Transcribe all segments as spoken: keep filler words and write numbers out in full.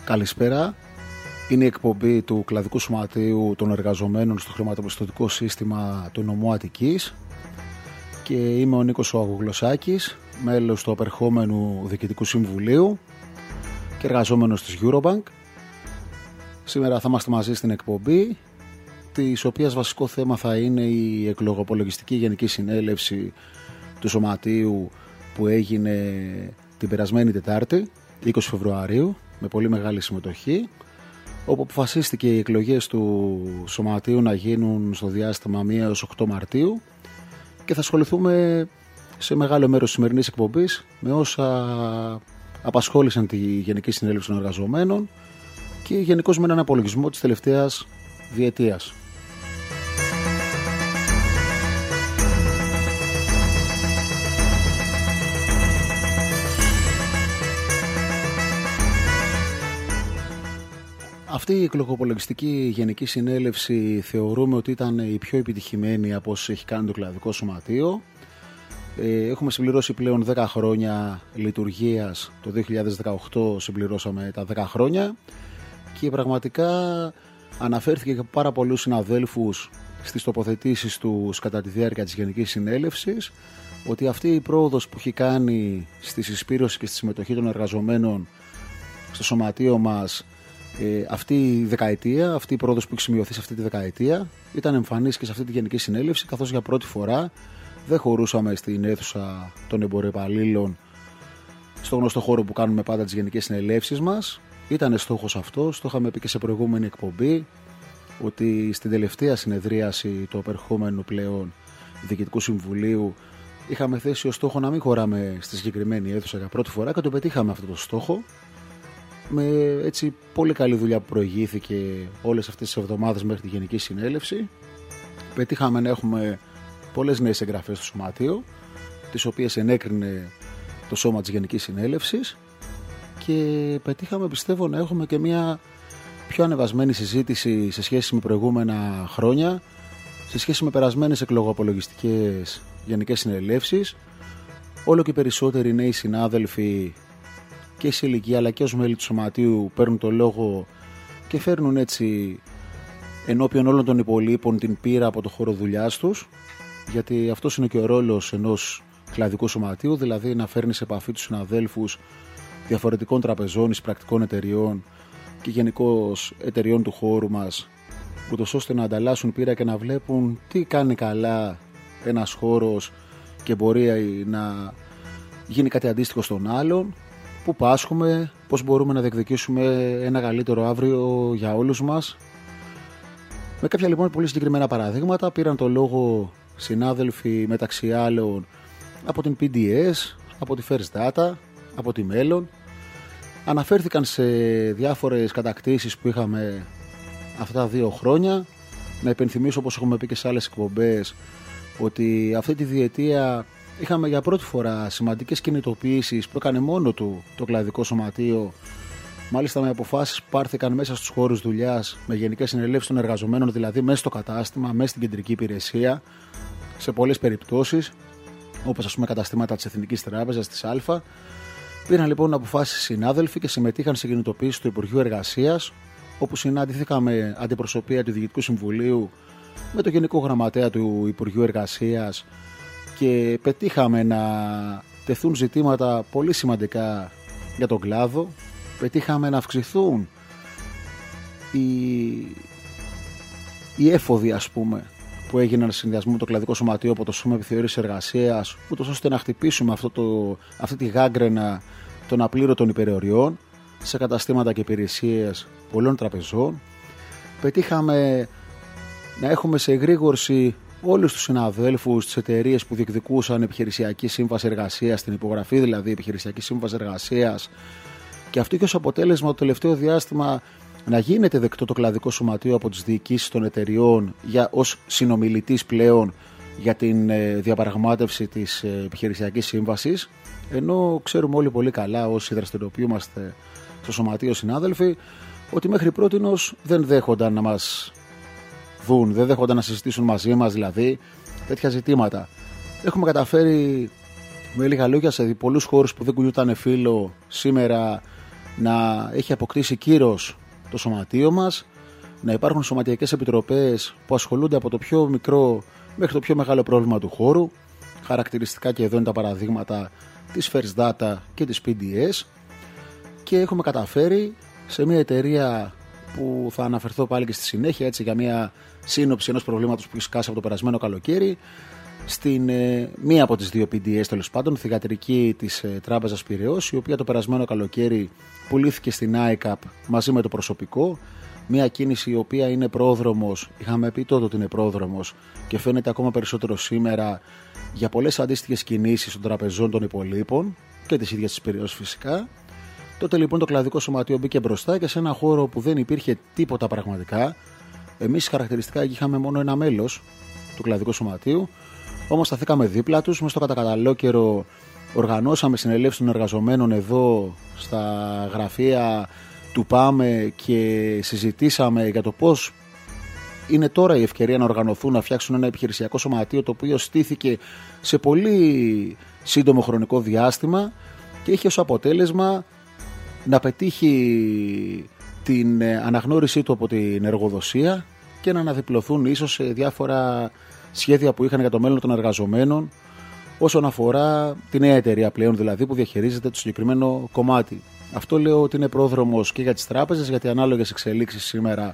Καλησπέρα. Είναι η εκπομπή του Κλαδικού Σωματείου των Εργαζομένων στο χρηματοπιστωτικό σύστημα του νομού Αττικής και είμαι ο Νίκος ο Αγουγλωσσάκης, μέλος του απερχόμενου Διοικητικού Συμβουλίου και εργαζόμενος της Eurobank. Σήμερα θα είμαστε μαζί στην εκπομπή, της οποίας βασικό θέμα θα είναι η εκλογοπολογιστική Γενική Συνέλευση του Σωματείου που έγινε την περασμένη Τετάρτη, είκοσι Φεβρουαρίου, με πολύ μεγάλη συμμετοχή, όπου αποφασίστηκε οι εκλογές του Σωματείου να γίνουν στο διάστημα μία έως οκτώ Μαρτίου και θα ασχοληθούμε σε μεγάλο μέρος της σημερινής εκπομπής με όσα απασχόλησαν τη Γενική Συνέλευση των Εργαζομένων και γενικώς με έναν απολογισμό της τελευταίας διετίας. Αυτή η εκλογοπολογιστική Γενική Συνέλευση θεωρούμε ότι ήταν η πιο επιτυχημένη από όσες έχει κάνει το Κλαδικό Σωματείο. Έχουμε συμπληρώσει πλέον δέκα χρόνια λειτουργίας, το δύο χιλιάδες δεκαοκτώ συμπληρώσαμε τα δέκα χρόνια και πραγματικά αναφέρθηκε και πάρα πολλούς συναδέλφους στις τοποθετήσεις τους κατά τη διάρκεια της Γενικής Συνέλευσης ότι αυτή η πρόοδος που έχει κάνει στη συσπήρωση και στη συμμετοχή των εργαζομένων στο Σωματείο μας Ε, αυτή η δεκαετία, αυτή η πρόοδος που έχει σημειωθεί σε αυτή τη δεκαετία ήταν εμφανής και σε αυτή τη Γενική Συνέλευση, καθώς για πρώτη φορά δεν χωρούσαμε στην αίθουσα των εμπορεπαλλήλων στο γνωστό χώρο που κάνουμε πάντα τις Γενικές Συνελεύσεις μας. Ήταν στόχος αυτός, το είχαμε πει και σε προηγούμενη εκπομπή, ότι στην τελευταία συνεδρίαση του απερχόμενου πλέον Διοικητικού Συμβουλίου είχαμε θέσει ως στόχο να μην χωράμε στη συγκεκριμένη αίθουσα για πρώτη φορά και το πετύχαμε αυτό το στόχο. Με έτσι πολύ καλή δουλειά που προηγήθηκε όλες αυτές τις εβδομάδες μέχρι τη Γενική Συνέλευση, πετύχαμε να έχουμε πολλές νέες εγγραφές στο Σωματείο, τις οποίες ενέκρινε το σώμα της Γενικής Συνέλευσης, και πετύχαμε, πιστεύω, να έχουμε και μια πιο ανεβασμένη συζήτηση σε σχέση με προηγούμενα χρόνια, σε σχέση με περασμένες εκλογοαπολογιστικές Γενικές Συνελεύσεις. Όλο και περισσότεροι νέοι συνάδελφοι και σε ηλικία αλλά και ως μέλη του Σωματείου παίρνουν το λόγο και φέρνουν έτσι ενώπιον όλων των υπολείπων την πείρα από το χώρο δουλειάς τους, γιατί αυτός είναι και ο ρόλος ενός κλαδικού σωματείου, δηλαδή να φέρνει σε επαφή τους συναδέλφους διαφορετικών τραπεζών, εισπρακτικών εταιριών και γενικώς εταιριών του χώρου μας, ούτως ώστε να ανταλλάσσουν πείρα και να βλέπουν τι κάνει καλά ένας χώρος και μπορεί να γίνει κάτι αντίστοιχο στον άλλον, που πάσχουμε, πώς μπορούμε να διεκδικήσουμε ένα καλύτερο αύριο για όλους μας. Με κάποια λοιπόν πολύ συγκεκριμένα παραδείγματα πήραν το λόγο συνάδελφοι μεταξύ άλλων από την πι ντι ες, από τη First Data, από τη Μέλλον. Αναφέρθηκαν σε διάφορες κατακτήσεις που είχαμε αυτά τα δύο χρόνια. Να υπενθυμίσω, όπως έχουμε πει και σε άλλες εκπομπές, ότι αυτή τη διετία είχαμε για πρώτη φορά σημαντικές κινητοποιήσεις που έκανε μόνο του το Κλαδικό Σωματείο, μάλιστα με αποφάσεις που πάρθηκαν μέσα στους χώρους δουλειάς, με γενικές συνελεύσεις των εργαζομένων, δηλαδή μέσα στο κατάστημα, μέσα στην κεντρική υπηρεσία, σε πολλές περιπτώσεις, όπως ας πούμε καταστήματα της Εθνικής Τράπεζας, της Α. Πήραν λοιπόν αποφάσεις συνάδελφοι και συμμετείχαν σε κινητοποίηση του Υπουργείου Εργασίας, όπου συναντηθήκαμε αντιπροσωπεία του Διοικητικού Συμβουλίου με το Γενικό Γραμματέα του Υπουργείου Εργασίας και πετύχαμε να τεθούν ζητήματα πολύ σημαντικά για τον κλάδο. Πετύχαμε να αυξηθούν οι, οι έφοδοι, ας πούμε, που έγιναν σε συνδυασμό με το Κλαδικό Σωματείο από το Σώμα Επιθεώρησης Εργασίας, ούτως ώστε να χτυπήσουμε αυτό το, αυτή τη γάγκρενα των απλήρωτων υπερεωριών σε καταστήματα και υπηρεσίες πολλών τραπεζών. Πετύχαμε να έχουμε σε εγρήγορση όλους τους συναδέλφους, τις εταιρείες που διεκδικούσαν επιχειρησιακή σύμβαση εργασίας, την υπογραφή δηλαδή επιχειρησιακή σύμβαση εργασίας, και αυτό και ως αποτέλεσμα το τελευταίο διάστημα να γίνεται δεκτό το Κλαδικό Σωματείο από τις διοικήσεις των εταιριών για, ως συνομιλητής πλέον για την ε, διαπραγμάτευση της ε, επιχειρησιακής σύμβασης, ενώ ξέρουμε όλοι πολύ καλά όσοι δραστηριοποιούμαστε στο Σωματείο συνάδελφοι ότι μέχρι πρότινος δεν δέχονταν να μας δουν, δεν δέχονταν να συζητήσουν μαζί μας δηλαδή τέτοια ζητήματα. Έχουμε καταφέρει με λίγα λόγια σε πολλούς χώρους που δεν κουνιούταν φύλλο σήμερα να έχει αποκτήσει κύρος το σωματείο μας, να υπάρχουν σωματιακές επιτροπές που ασχολούνται από το πιο μικρό μέχρι το πιο μεγάλο πρόβλημα του χώρου. Χαρακτηριστικά και εδώ είναι τα παραδείγματα της First Data και της πι ντι ες, και έχουμε καταφέρει σε μια εταιρεία που θα αναφερθώ πάλι και στη συνέχεια, έτσι, για μια σύνοψη ενός προβλήματος που έχει σκάσει από το περασμένο καλοκαίρι, στην ε, μία από τις δύο πι ντι ες, τέλος πάντων, θυγατρική της ε, Τράπεζας Πειραιώς, η οποία το περασμένο καλοκαίρι πουλήθηκε στην άι καπ μαζί με το προσωπικό. Μια κίνηση η οποία είναι πρόδρομος, είχαμε πει τότε ότι είναι πρόδρομος και φαίνεται ακόμα περισσότερο σήμερα για πολλές αντίστοιχες κινήσεις των τραπεζών των υπολείπων και της ίδιας της Πειραιώς φυσικά. Τότε λοιπόν το κλαδικό σωματείο μπήκε μπροστά και σε ένα χώρο που δεν υπήρχε τίποτα πραγματικά. Εμείς χαρακτηριστικά είχαμε μόνο ένα μέλος του κλαδικού σωματείου, όμως σταθήκαμε δίπλα τους. Μέσα στο κατακαταλό καιρό οργανώσαμε συνελεύσεις των εργαζομένων εδώ στα γραφεία του ΠΑΜΕ και συζητήσαμε για το πώς είναι τώρα η ευκαιρία να οργανωθούν, να φτιάξουν ένα επιχειρησιακό σωματείο το οποίο στήθηκε σε πολύ σύντομο χρονικό διάστημα και είχε ως αποτέλεσμα να πετύχει την αναγνώρισή του από την εργοδοσία και να αναδιπλωθούν ίσως σε διάφορα σχέδια που είχαν για το μέλλον των εργαζομένων όσον αφορά τη νέα εταιρεία πλέον δηλαδή που διαχειρίζεται το συγκεκριμένο κομμάτι. Αυτό λέω ότι είναι πρόδρομος και για τις τράπεζες, γιατί ανάλογες εξελίξεις σήμερα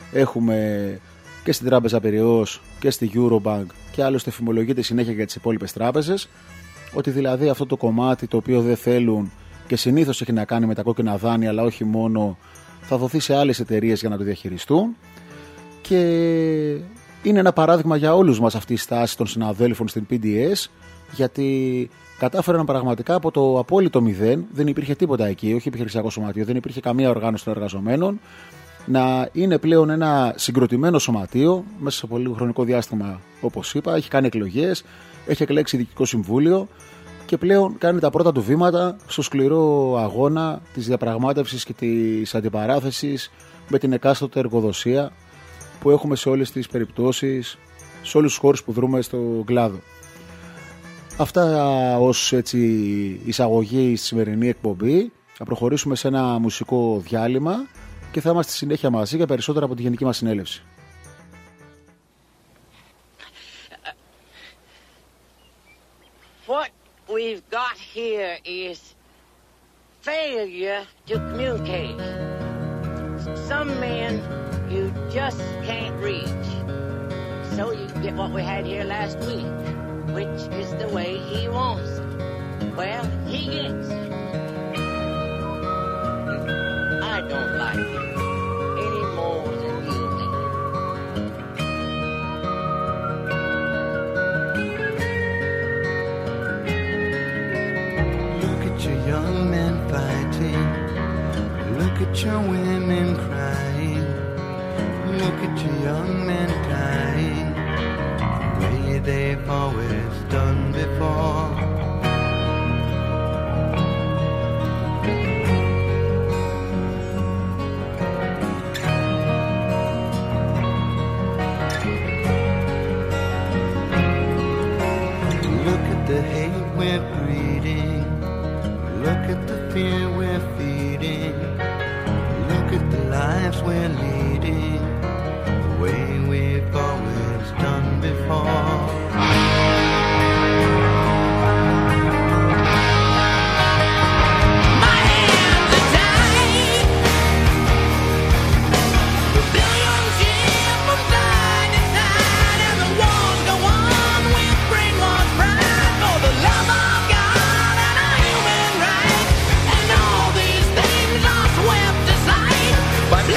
έχουμε και στην Τράπεζα Πειραιώς και στη Eurobank και άλλωστε φημολογείται συνέχεια για τις υπόλοιπες τράπεζες, ότι δηλαδή αυτό το κομμάτι το οποίο δεν θέλουν και συνήθως έχει να κάνει με τα κόκκινα δάνεια, αλλά όχι μόνο, θα δοθεί σε άλλες εταιρείες για να το διαχειριστούν. Και είναι ένα παράδειγμα για όλους μας αυτή η στάση των συναδέλφων στην πι ντι ες, γιατί κατάφεραν πραγματικά από το απόλυτο μηδέν, δεν υπήρχε τίποτα εκεί, όχι επιχειρησιακό σωματείο, δεν υπήρχε καμία οργάνωση των εργαζομένων, να είναι πλέον ένα συγκροτημένο σωματείο μέσα σε πολύ χρονικό διάστημα, όπως είπα. Έχει κάνει εκλογές, έχει εκλέξει διοικητικό συμβούλιο και πλέον κάνει τα πρώτα του βήματα στο σκληρό αγώνα της διαπραγμάτευσης και της αντιπαράθεσης με την εκάστοτε εργοδοσία που έχουμε σε όλες τις περιπτώσεις, σε όλους τους χώρους που δρούμε στον κλάδο. Αυτά ως έτσι εισαγωγή στη σημερινή εκπομπή. Θα προχωρήσουμε σε ένα μουσικό διάλειμμα και θα είμαστε στη συνέχεια μαζί για περισσότερα από τη γενική μας συνέλευση. What we've got here is failure to communicate. Some men you just can't reach. So you get what we had here last week, which is the way he wants it. Well, he gets it. I don't like it any more than you do. Look at your young men fighting. Look at your women crying. Look at your young men dying the way they've always done before. Look at the hate we're breeding. Look at the fear we're feeding. Look at the lives we're leading the way we've always done before.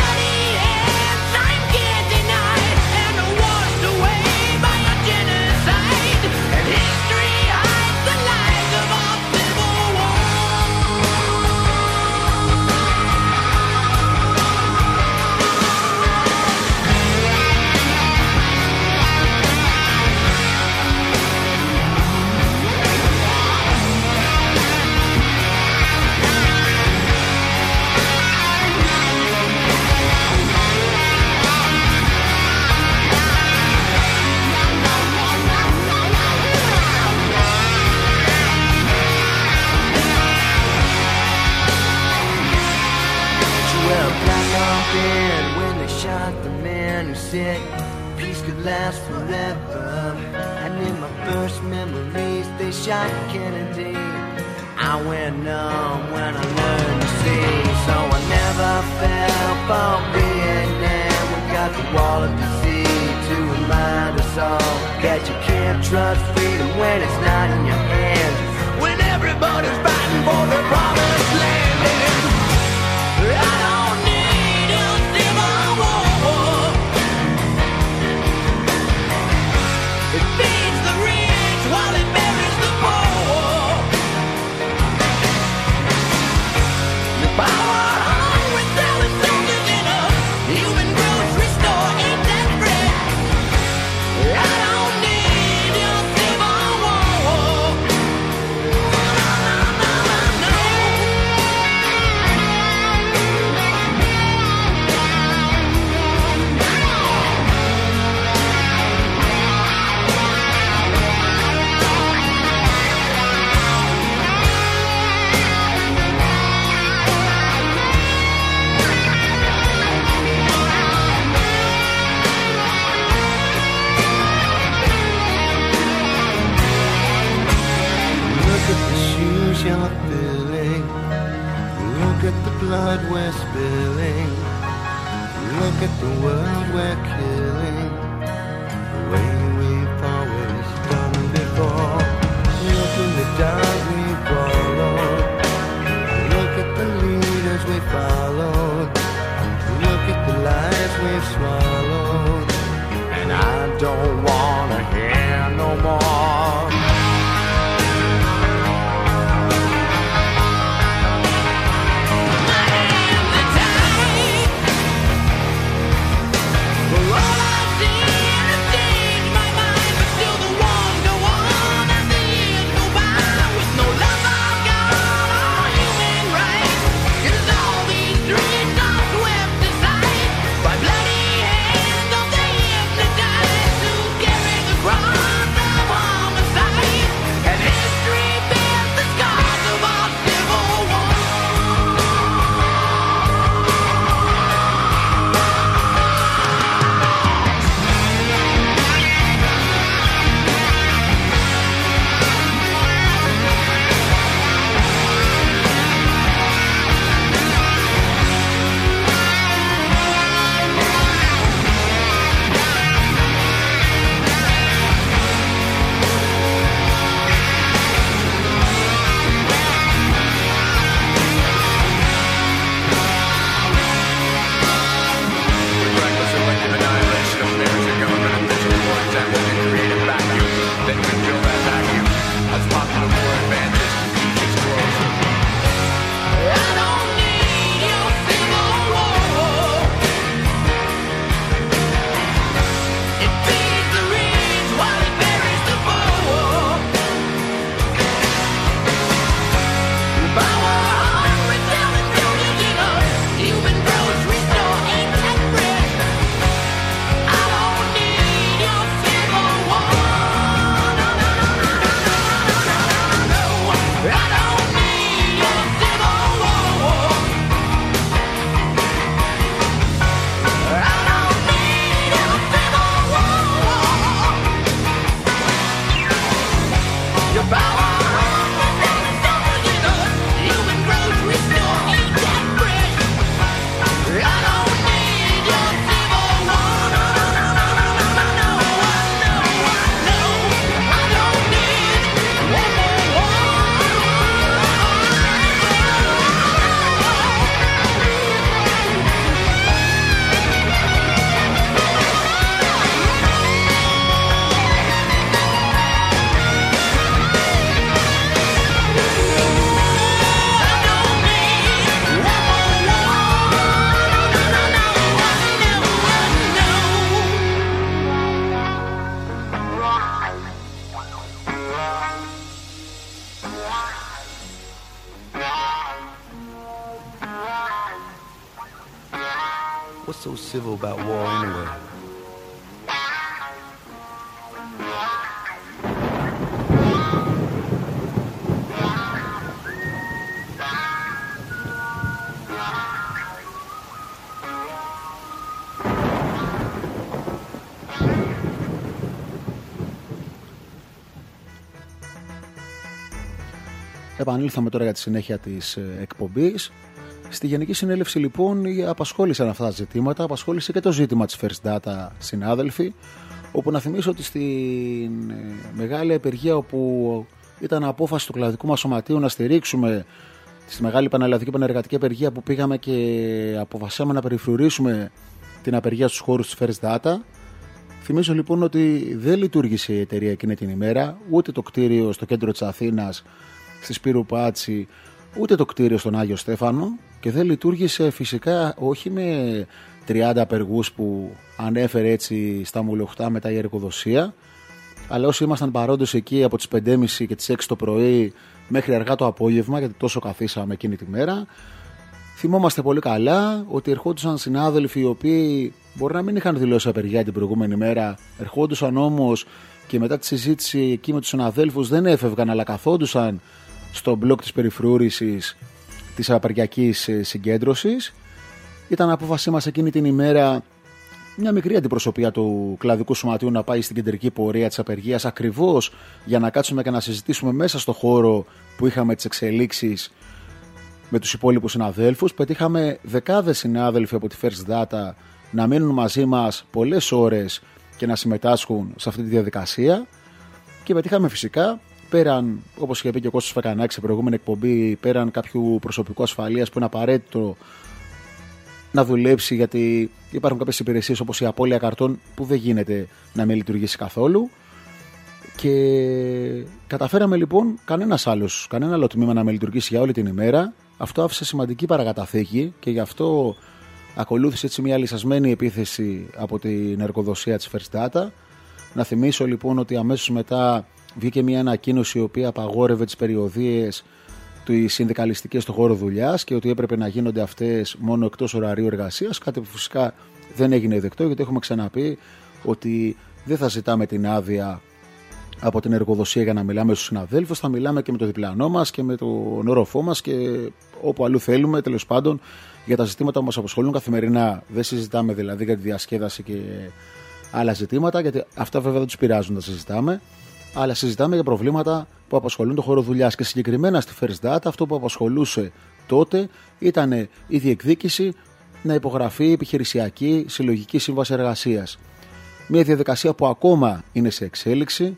Bloody hands, I'm getting denied, and washed away by a genocide. last forever. And in my first memories, they shot Kennedy. I went numb when I learned to see. So I never fell for Vietnam. We got the wall of disease to remind us all that you can't trust freedom when it's not in your hands. When everybody's fighting for the promised land. I don't need a civil war. It feeds the rich while it buries the poor. The power hungry selling soldiers in a human grocery store ain't that bread. I don't need a civil war. No, no, no, no. Look at the shoes you're filling. Look at the blood we're spilling. Look at the world we're killing. The way we've always done before. Look in the dark we followed. Look at the leaders we followed. Look at the lies we've swallowed. And I don't wanna hear no more. What's so civil about war anyway? Επανήλθαμε τώρα για τη συνέχεια της εκπομπής. Στη Γενική Συνέλευση λοιπόν απασχόλησαν αυτά τα ζητήματα, απασχόλησε και το ζήτημα της First Data, συνάδελφοι, όπου να θυμίσω ότι στην μεγάλη απεργία όπου ήταν απόφαση του κλαδικού μας σωματείου να στηρίξουμε στη μεγάλη πανελλαδική πανεργατική απεργία που πήγαμε και αποφασίσαμε να περιφρουρήσουμε την απεργία στους χώρους της First Data. Θυμίζω λοιπόν ότι δεν λειτουργήσε η εταιρεία εκείνη την ημέρα, ούτε το κτίριο στο κέντρο της Αθήνας, στη Σπύρου Πάτσι, ούτε το κτίριο στον Άγιο Στέφανο, και δεν λειτουργήσε φυσικά όχι με τριάντα απεργούς που ανέφερε έτσι στα μουλοχτά μετά η εργοδοσία, αλλά όσοι ήμασταν παρόντες εκεί από τις πέντε και μισή και τις έξι το πρωί μέχρι αργά το απόγευμα, γιατί τόσο καθίσαμε εκείνη τη μέρα. Θυμόμαστε πολύ καλά ότι ερχόντουσαν συνάδελφοι οι οποίοι μπορεί να μην είχαν δηλώσει απεργία την προηγούμενη μέρα, ερχόντουσαν όμως και μετά τη συζήτηση εκεί με τους συναδέλφους δεν έφευγαν, αλλά καθόντουσαν στο μπλοκ της περιφρούρησης της απεργιακής συγκέντρωσης. Ήταν απόφασή μας εκείνη την ημέρα μια μικρή αντιπροσωπεία του κλαδικού σωματείου να πάει στην κεντρική πορεία της απεργίας, ακριβώς για να κάτσουμε και να συζητήσουμε μέσα στο χώρο που είχαμε τις εξελίξεις με τους υπόλοιπους συναδέλφους. Πετύχαμε δεκάδες συνάδελφοι από τη First Data να μείνουν μαζί μας πολλές ώρες και να συμμετάσχουν σε αυτή τη διαδικασία, και πετύχαμε φυσικά, πέραν, όπως είχε πει και ο Κώστας Φεκανάκης σε προηγούμενη εκπομπή, πέραν κάποιου προσωπικού ασφαλείας που είναι απαραίτητο να δουλέψει, γιατί υπάρχουν κάποιες υπηρεσίες όπως η απώλεια καρτών που δεν γίνεται να μην λειτουργήσει καθόλου, και καταφέραμε λοιπόν κανένας άλλος, κανένα άλλο τμήμα να μην λειτουργήσει για όλη την ημέρα. Αυτό άφησε σημαντική παρακαταθήκη και γι' αυτό ακολούθησε έτσι μια λυσασμένη επίθεση από την εργοδοσία της First Data. Να θυμίσω λοιπόν ότι αμέσως μετά βγήκε μια ανακοίνωση η οποία απαγόρευε τις περιοδίες του συνδικαλιστικές στον χώρο δουλειάς και ότι έπρεπε να γίνονται αυτές μόνο εκτός ωραρίου εργασίας, κάτι που φυσικά δεν έγινε δεκτό, γιατί έχουμε ξαναπεί ότι δεν θα ζητάμε την άδεια από την εργοδοσία για να μιλάμε στους συναδέλφους, θα μιλάμε και με το διπλανό μας και με τον όροφό μας και όπου αλλού θέλουμε, τέλος πάντων, για τα ζητήματα που μας απασχολούν καθημερινά. Δεν συζητάμε δηλαδή για τη διασκέδαση και άλλα ζητήματα, γιατί αυτά βέβαια δεν τους πειράζουν να συζητάμε, αλλά συζητάμε για προβλήματα που απασχολούν το χώρο δουλειάς. Και συγκεκριμένα στη First Data αυτό που απασχολούσε τότε ήταν η διεκδίκηση να υπογραφεί επιχειρησιακή συλλογική σύμβαση εργασίας. Μια διαδικασία που ακόμα είναι σε εξέλιξη.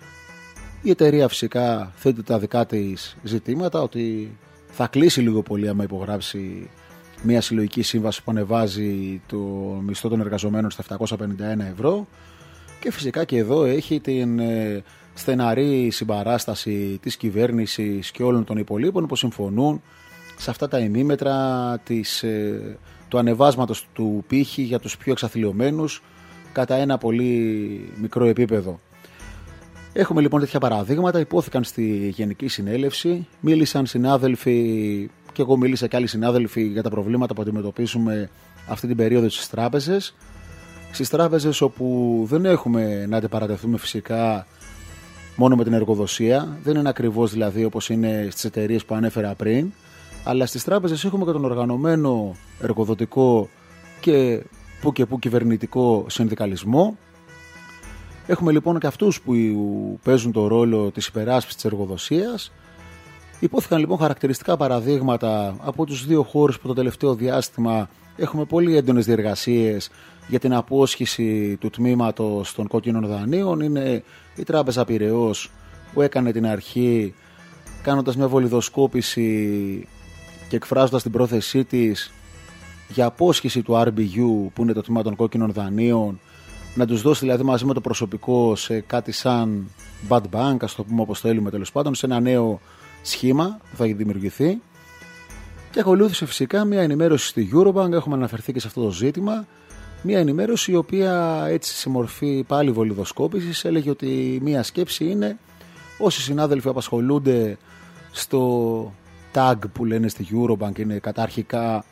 Η εταιρεία φυσικά θέτει τα δικά της ζητήματα, ότι θα κλείσει λίγο πολύ άμα υπογράψει μια συλλογική σύμβαση που ανεβάζει το μισθό των εργαζομένων στα επτακόσια πενήντα ένα ευρώ, και φυσικά και εδώ έχει την στεναρή συμπαράσταση της κυβέρνησης και όλων των υπολείπων που συμφωνούν σε αυτά τα ημίμετρα της, του ανεβάσματος του πύχη για τους πιο εξαθλιωμένους κατά ένα πολύ μικρό επίπεδο. Έχουμε λοιπόν τέτοια παραδείγματα, υπόθηκαν στη Γενική Συνέλευση, μίλησαν συνάδελφοι και εγώ μίλησα και άλλοι συνάδελφοι για τα προβλήματα που αντιμετωπίζουμε αυτή την περίοδο στις τράπεζες. Στις τράπεζες όπου δεν έχουμε να αντιπαρατεθούμε φυσικά μόνο με την εργοδοσία, δεν είναι ακριβώς δηλαδή όπως είναι στις εταιρείες που ανέφερα πριν, αλλά στις τράπεζες έχουμε και τον οργανωμένο εργοδοτικό και που και που κυβερνητικό συνδικαλισμό. Έχουμε λοιπόν και αυτούς που παίζουν το ρόλο της υπεράσπισης της εργοδοσίας. Υπόθηκαν λοιπόν χαρακτηριστικά παραδείγματα από τους δύο χώρους που το τελευταίο διάστημα έχουμε πολύ έντονες διεργασίες για την απόσχηση του τμήματος των κόκκινων δανείων. Είναι η Τράπεζα Πειραιώς που έκανε την αρχή κάνοντας μια βολιδοσκόπηση και εκφράζοντας την πρόθεσή της για απόσχηση του αρ μπι γιου, που είναι το τμήμα των κόκκινων δανείων, να τους δώσει δηλαδή μαζί με το προσωπικό σε κάτι σαν bad bank, ας το πούμε όπως θέλουμε, τέλος πάντων, σε ένα νέο σχήμα που θα δημιουργηθεί. Και ακολούθησε φυσικά μια ενημέρωση στη Eurobank, έχουμε αναφερθεί και σε αυτό το ζήτημα, μια ενημέρωση η οποία έτσι σε μορφή πάλι βολιδοσκόπησης έλεγε ότι μια σκέψη είναι όσοι συνάδελφοι απασχολούνται στο tag που λένε στη Eurobank, είναι καταρχικά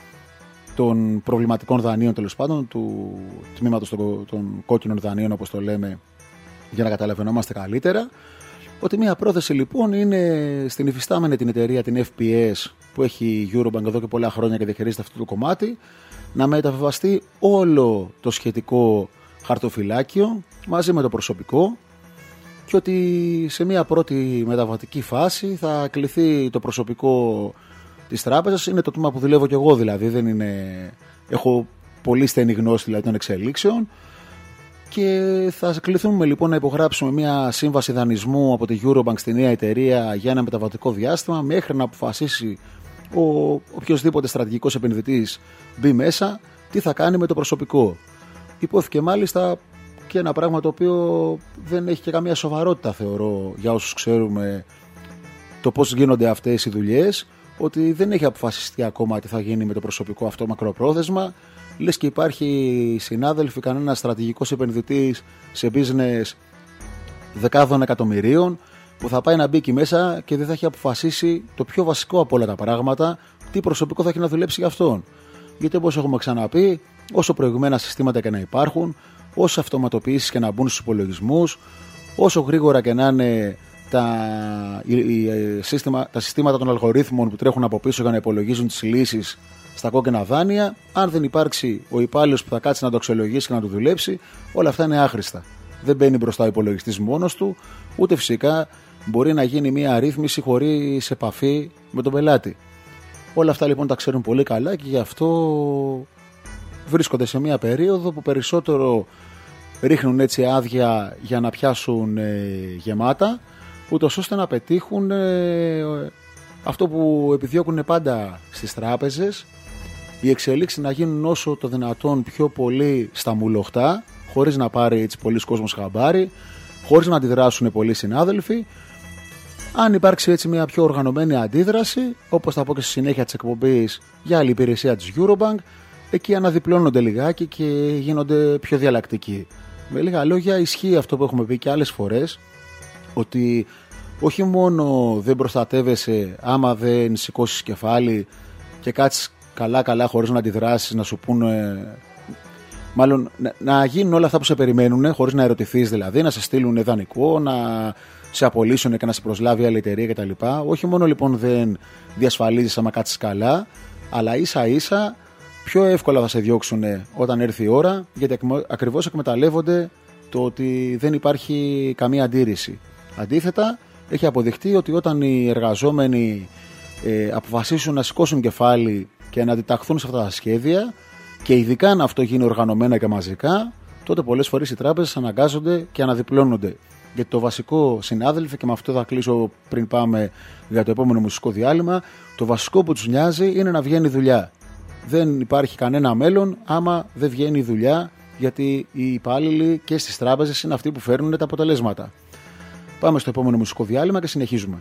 των προβληματικών δανείων, τέλος πάντων, του τμήματος των, των κόκκινων δανείων όπως το λέμε, για να καταλαβαίνόμαστε καλύτερα, ότι μια πρόθεση λοιπόν είναι στην υφιστάμενη την εταιρεία την εφ πι ες που έχει η Eurobank εδώ και πολλά χρόνια και διαχειρίζεται αυτό το κομμάτι, να μεταβιβαστεί όλο το σχετικό χαρτοφυλάκιο μαζί με το προσωπικό και ότι σε μια πρώτη μεταβατική φάση θα κληθεί το προσωπικό της τράπεζας. Είναι το τμήμα που δουλεύω και εγώ, δηλαδή δεν είναι... έχω πολύ στενή γνώση δηλαδή των εξελίξεων, και θα κληθούμε λοιπόν να υπογράψουμε μια σύμβαση δανεισμού από τη Eurobank στη νέα εταιρεία για ένα μεταβατικό διάστημα, μέχρι να αποφασίσει ο οποιοσδήποτε στρατηγικός επενδυτής μπει μέσα τι θα κάνει με το προσωπικό. Υπόθηκε μάλιστα και ένα πράγμα το οποίο δεν έχει και καμία σοβαρότητα, θεωρώ, για όσους ξέρουμε το πώς γίνονται αυτές οι δουλειές, ότι δεν έχει αποφασιστεί ακόμα τι θα γίνει με το προσωπικό αυτό μακροπρόθεσμα. Λες και υπάρχει, συνάδελφοι, κανένα στρατηγικός επενδυτής σε business δεκάδων εκατομμυρίων που θα πάει να μπει εκεί μέσα και δεν θα έχει αποφασίσει το πιο βασικό από όλα τα πράγματα, τι προσωπικό θα έχει να δουλέψει για αυτόν. Γιατί, όπως έχουμε ξαναπεί, όσο προηγμένα συστήματα και να υπάρχουν, όσο αυτοματοποιήσεις και να μπουν στους υπολογισμούς, όσο γρήγορα και να είναι τα, η, η, σύστημα, τα συστήματα των αλγορίθμων που τρέχουν από πίσω για να υπολογίζουν τις λύσεις στα κόκκινα δάνεια, αν δεν υπάρξει ο υπάλληλος που θα κάτσει να το αξιολογήσει και να το δουλέψει, όλα αυτά είναι άχρηστα. Δεν μπαίνει μπροστά ο υπολογιστής μόνος του, ούτε φυσικά μπορεί να γίνει μια αρρύθμιση χωρίς επαφή με τον πελάτη. Όλα αυτά λοιπόν τα ξέρουν πολύ καλά και γι' αυτό βρίσκονται σε μια περίοδο που περισσότερο ρίχνουν έτσι άδεια για να πιάσουν ε, γεμάτα, ούτως ώστε να πετύχουν ε, αυτό που επιδιώκουν πάντα στις τράπεζες, οι εξελίξεις να γίνουν όσο το δυνατόν πιο πολύ στα μουλοχτά, χωρίς να πάρει έτσι πολλοί κόσμος χαμπάρι, χωρίς να αντιδράσουν πολλοί συνάδελφοι. Αν υπάρξει έτσι μια πιο οργανωμένη αντίδραση, όπως θα πω και στη συνέχεια της εκπομπής για άλλη υπηρεσία της Eurobank, εκεί αναδιπλώνονται λιγάκι και γίνονται πιο διαλλακτικοί. Με λίγα λόγια, ισχύει αυτό που έχουμε πει και άλλες φορές, ότι όχι μόνο δεν προστατεύεσαι άμα δεν σηκώσεις κεφάλι και κάτσεις καλά καλά χωρίς να αντιδράσεις, να σου πούνε, μάλλον να, να γίνουν όλα αυτά που σε περιμένουν χωρίς να ερωτηθείς, δηλαδή να σε στείλουν δανεικό, να σε απολύσουν και να σε προσλάβει άλλη εταιρεία κτλ. Όχι μόνο λοιπόν δεν διασφαλίζεις άμα κάτσεις καλά, αλλά ίσα ίσα πιο εύκολα θα σε διώξουν όταν έρθει η ώρα, γιατί ακριβώς εκμεταλλεύονται το ότι δεν υπάρχει καμία αντίρρηση. Αντίθετα, έχει αποδειχτεί ότι όταν οι εργαζόμενοι ε, αποφασίσουν να σηκώσουν κεφάλι και να αντιταχθούν σε αυτά τα σχέδια, και ειδικά αν αυτό γίνει οργανωμένα και μαζικά, τότε πολλές φορές οι τράπεζες αναγκάζονται και αναδιπλώνονται. Γιατί το βασικό, συνάδελφοι, και με αυτό θα κλείσω πριν πάμε για το επόμενο μουσικό διάλειμμα, το βασικό που τους νοιάζει είναι να βγαίνει δουλειά. Δεν υπάρχει κανένα μέλλον άμα δεν βγαίνει δουλειά, γιατί οι υπάλληλοι και στις τράπεζες είναι αυτοί που φέρνουν τα αποτελέσματα. Πάμε στο επόμενο μουσικό διάλειμμα και συνεχίζουμε.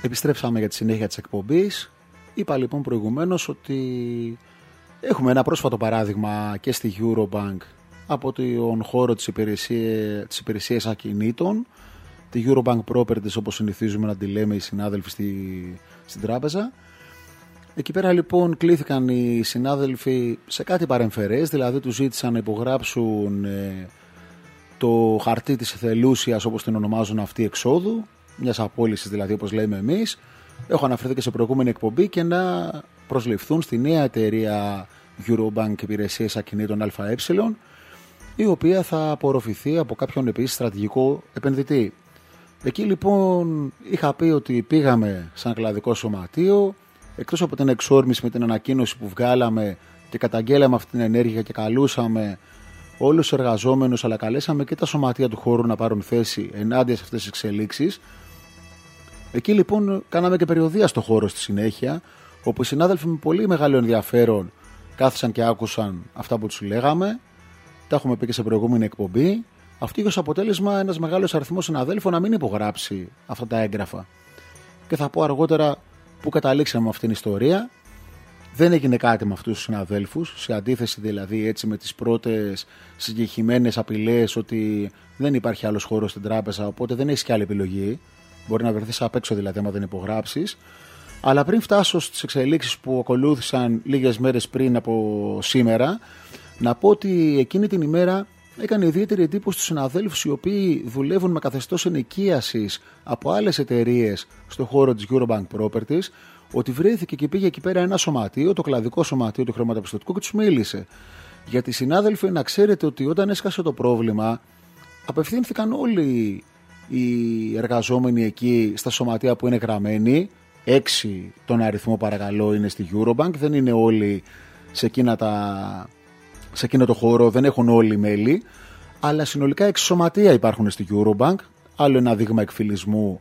Επιστρέψαμε για τη συνέχεια της εκπομπής. Είπα λοιπόν προηγουμένως ότι έχουμε ένα πρόσφατο παράδειγμα και στη Eurobank από τον χώρο της υπηρεσίας, της υπηρεσίας ακινήτων, τη Eurobank Properties, όπως συνηθίζουμε να τη λέμε οι συνάδελφοι στη, στην τράπεζα. Εκεί πέρα λοιπόν κλήθηκαν οι συνάδελφοι σε κάτι παρεμφερές, δηλαδή τους ζήτησαν να υπογράψουν ε, το χαρτί της εθελούσιας, όπως την ονομάζουν αυτοί, εξόδου, μιας απόλυσης δηλαδή, όπως λέμε εμείς. Έχω αναφερθεί και σε προηγούμενη εκπομπή, και να προσληφθούν στη νέα εταιρεία Eurobank Υπηρεσίες Ακινήτων ΑΕ, η οποία θα απορροφηθεί από κάποιον επίσης στρατηγικό επενδυτή. Εκεί λοιπόν είχα πει ότι πήγαμε σαν κλαδικό σωματείο, εκτός από την εξόρμηση με την ανακοίνωση που βγάλαμε και καταγγέλαμε αυτή την ενέργεια και καλούσαμε όλους τους εργαζόμενους, αλλά καλέσαμε και τα σωματεία του χώρου να πάρουν θέση ενάντια σε αυτές τις εξελίξεις. Εκεί λοιπόν κάναμε και περιοδεία στο χώρο στη συνέχεια, όπου οι συνάδελφοι με πολύ μεγάλο ενδιαφέρον κάθισαν και άκουσαν αυτά που τους λέγαμε. Τα έχουμε πει και σε προηγούμενη εκπομπή. Αυτό είχε ως αποτέλεσμα ένας μεγάλος αριθμός συναδέλφων να μην υπογράψει αυτά τα έγγραφα. Και θα πω αργότερα που καταλήξαμε με αυτήν την ιστορία. Δεν έγινε κάτι με αυτούς τους συναδέλφους, σε αντίθεση δηλαδή έτσι με τις πρώτες συγκεκριμένες απειλές ότι δεν υπάρχει άλλος χώρος στην τράπεζα, οπότε δεν έχεις και άλλη επιλογή. Μπορεί να βρεθείς απ' έξω δηλαδή, άμα δεν υπογράψεις. Αλλά πριν φτάσω στις εξελίξεις που ακολούθησαν λίγες μέρες πριν από σήμερα, να πω ότι εκείνη την ημέρα έκανε ιδιαίτερη εντύπωση στους συναδέλφους οι οποίοι δουλεύουν με καθεστώς ενοικίασης από άλλες εταιρείες στον χώρο της Eurobank Properties, ότι βρέθηκε και πήγε εκεί πέρα ένα σωματείο, το κλαδικό σωματείο του χρηματοπιστωτικού, και τους μίλησε. Γιατί συνάδελφοι, να ξέρετε ότι όταν έσκασε το πρόβλημα, απευθύνθηκαν όλοι οι εργαζόμενοι εκεί στα σωματεία που είναι γραμμένοι. Έξι τον αριθμό παρακαλώ είναι στη Eurobank, δεν είναι όλοι σε, εκείνα τα, σε εκείνο το χώρο, δεν έχουν όλοι μέλη, αλλά συνολικά έξι σωματεία υπάρχουν στη Eurobank, άλλο ένα δείγμα εκφυλισμού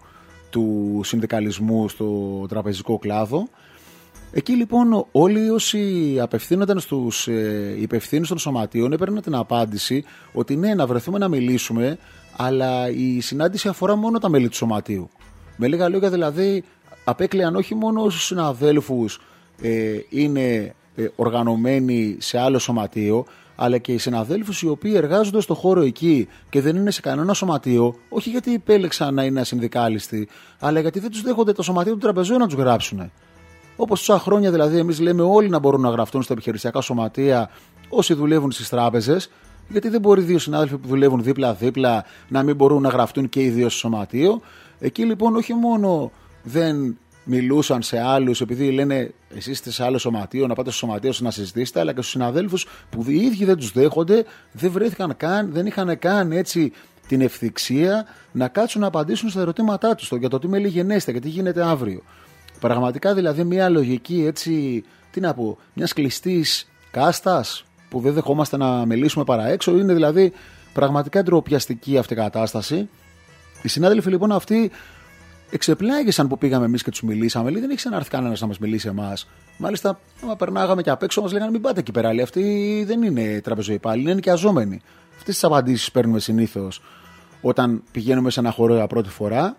του συνδικαλισμού στο τραπεζικό κλάδο. Εκεί λοιπόν όλοι όσοι απευθύνονταν στους ε, υπευθύνους των σωματείων έπαιρναν την απάντηση ότι ναι, να βρεθούμε να μιλήσουμε, αλλά η συνάντηση αφορά μόνο τα μέλη του σωματείου. Με λίγα λόγια δηλαδή, απέκλαιαν όχι μόνο όσους συναδέλφους ε, είναι ε, οργανωμένοι σε άλλο σωματείο, αλλά και οι συναδέλφους οι οποίοι εργάζονται στο χώρο εκεί και δεν είναι σε κανένα σωματείο, όχι γιατί επέλεξαν να είναι ασυνδικάλιστοι, αλλά γιατί δεν τους δέχονται το σωματείο του τραπεζού να τους γράψουν. Όπως τόσα χρόνια δηλαδή, εμείς λέμε όλοι να μπορούν να γραφτούν στα επιχειρησιακά σωματεία όσοι δουλεύουν στις τράπεζες, γιατί δεν μπορεί δύο συνάδελφοι που δουλεύουν δίπλα-δίπλα να μην μπορούν να γραφτούν και οι δύο στο σωματείο. Εκεί λοιπόν όχι μόνο δεν μιλούσαν σε άλλους επειδή λένε εσείς είστε σε άλλο σωματείο, να πάτε στο σωματείο να συζητήσετε, αλλά και στους συναδέλφους που οι ίδιοι δεν τους δέχονται, δεν βρέθηκαν καν, δεν είχαν καν έτσι την ευθυξία να κάτσουν να απαντήσουν στα ερωτήματά τους για το τι μέλη γενέστε και τι γίνεται αύριο. Πραγματικά δηλαδή μια λογική έτσι, τι να πω, μιας κλειστής κάστας που δεν δεχόμαστε να μιλήσουμε παρά έξω, είναι δηλαδή πραγματικά ντροπιαστική αυτή η κατάσταση. Οι συνάδελφοι λοιπόν αυτοί εξεπλάγησαν που πήγαμε εμείς και τους μιλήσαμε. Λέει, δεν έχει ξανάρθει κανένας να μας μιλήσει εμάς. Μάλιστα, άμα περνάγαμε και απ' έξω, μας λέγανε μην πάτε εκεί πέρα. Λέει, αυτοί δεν είναι τραπεζοϊπάλληλοι, είναι νοικιαζόμενοι. Αυτές τις απαντήσεις παίρνουμε συνήθως όταν πηγαίνουμε σε ένα χώρο για πρώτη φορά.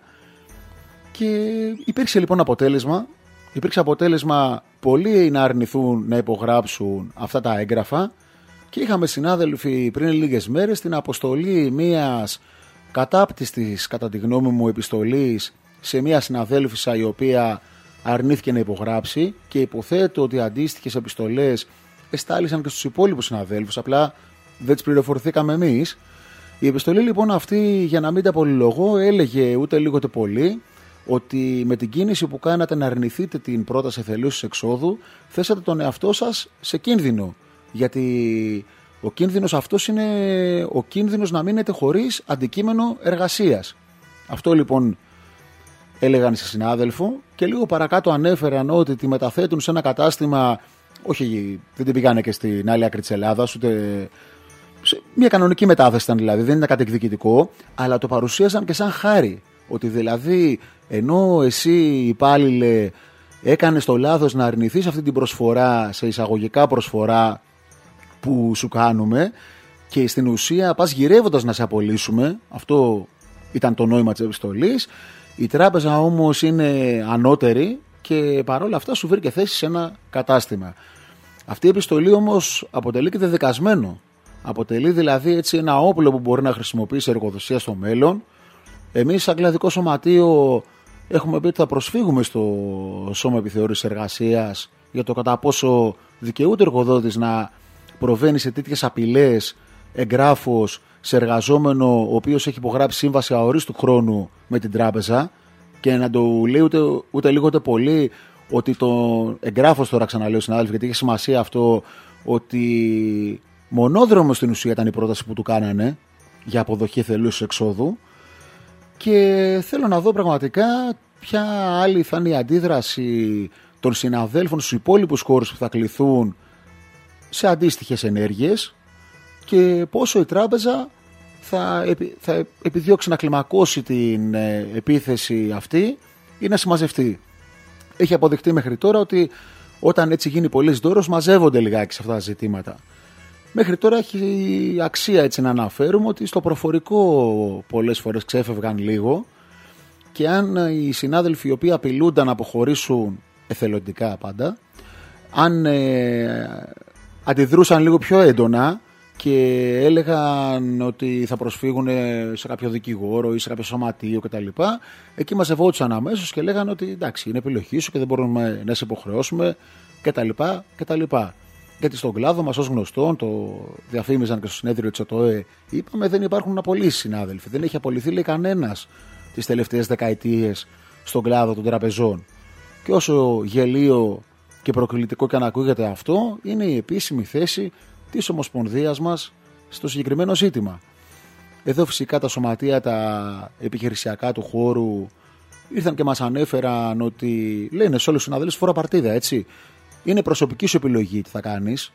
Και υπήρξε λοιπόν αποτέλεσμα. Υπήρξε αποτέλεσμα πολλοί να αρνηθούν να υπογράψουν αυτά τα έγγραφα. Και είχαμε συνάδελφοι πριν λίγες μέρες την αποστολή μιας κατάπτυστης, κατά τη γνώμη μου, επιστολής σε μια συναδέλφισσα η οποία αρνήθηκε να υπογράψει, και υποθέτω ότι αντίστοιχες επιστολές εστάλησαν και στους υπόλοιπους συναδέλφους, απλά δεν τις πληροφορηθήκαμε εμείς. Η επιστολή λοιπόν αυτή, για να μην τα πολυλογώ, έλεγε ούτε λίγο ούτε πολύ ότι με την κίνηση που κάνατε να αρνηθείτε την πρόταση εθελούσης εξόδου θέσατε τον εαυτό σας σε κίνδυνο, γιατί ο κίνδυνος αυτός είναι ο κίνδυνος να μείνετε χωρίς αντικείμενο εργασίας. Αυτό λοιπόν έλεγαν σε συνάδελφο, και λίγο παρακάτω ανέφεραν ότι τη μεταθέτουν σε ένα κατάστημα, όχι δεν την πήγανε και στην άλλη άκρη της Ελλάδας, ούτε μια κανονική μετάθεση ήταν δηλαδή, δεν είναι κατεκδικητικό, αλλά το παρουσίαζαν και σαν χάρη, ότι δηλαδή ενώ εσύ υπάλληλε έκανες το λάθος να αρνηθείς αυτή την προσφορά, σε εισαγωγικά προσφορά που σου κάνουμε, και στην ουσία πας γυρεύοντας να σε απολύσουμε, αυτό ήταν το νόημα της επιστολής, Η τράπεζα όμως είναι ανώτερη και παρόλα αυτά σου βρήκε θέση σε ένα κατάστημα. Αυτή η επιστολή όμως αποτελεί και δεδικασμένο. Αποτελεί δηλαδή έτσι ένα όπλο που μπορεί να χρησιμοποιήσει η εργοδοσία στο μέλλον. Εμείς σαν Κλαδικό Σωματείο έχουμε πει ότι θα προσφύγουμε στο Σώμα Επιθεώρησης Εργασίας για το κατά πόσο δικαιούται ο εργοδότης να προβαίνει σε τέτοιες απειλές εγγράφος σε εργαζόμενο ο οποίος έχει υπογράψει σύμβαση αορίστου χρόνου με την τράπεζα και να το λέει ούτε, ούτε λίγο ούτε πολύ ότι το εγγράφος, τώρα ξαναλέω συνάδελφοι, γιατί έχει σημασία αυτό, ότι μονόδρομο στην ουσία ήταν η πρόταση που του κάνανε για αποδοχή εθελούσης εξόδου. Και θέλω να δω πραγματικά ποια άλλη θα είναι η αντίδραση των συναδέλφων στους υπόλοιπους χώρους που θα κληθούν σε αντίστοιχες ενέργειες και πόσο η τράπεζα θα, επι, θα επιδιώξει να κλιμακώσει την ε, επίθεση αυτή ή να συμμαζευτεί. Έχει αποδειχτεί μέχρι τώρα ότι όταν έτσι γίνει πολύς δώρος μαζεύονται λιγάκι σε αυτά τα ζητήματα. Μέχρι τώρα έχει αξία έτσι να αναφέρουμε ότι στο προφορικό πολλές φορές ξέφευγαν λίγο και αν οι συνάδελφοι οι οποίοι απειλούνταν να αποχωρήσουν εθελοντικά πάντα, αν ε, αντιδρούσαν λίγο πιο έντονα και έλεγαν ότι θα προσφύγουν σε κάποιο δικηγόρο ή σε κάποιο σωματείο κτλ. Εκεί μαζευόντουσαν αμέσως και λέγανε ότι εντάξει, είναι επιλογή σου και δεν μπορούμε να σε υποχρεώσουμε κτλ. κτλ. Γιατί στον κλάδο μας ως γνωστόν, το διαφήμιζαν και στο συνέδριο της ΟΤΟΕ, είπαμε δεν υπάρχουν απολύσεις συνάδελφοι. Δεν έχει απολυθεί λέει κανένας τις τελευταίες δεκαετίες στον κλάδο των τραπεζών. Και όσο γελίο και προκλητικό και αν ακούγεται αυτό, είναι η επίσημη θέση της Ομοσπονδίας μας στο συγκεκριμένο ζήτημα. Εδώ φυσικά τα σωματεία, τα επιχειρησιακά του χώρου ήρθαν και μας ανέφεραν ότι λένε σε όλους τους συναδέλφους φορά παρτίδα, έτσι. Είναι προσωπική σου επιλογή τι θα κάνεις.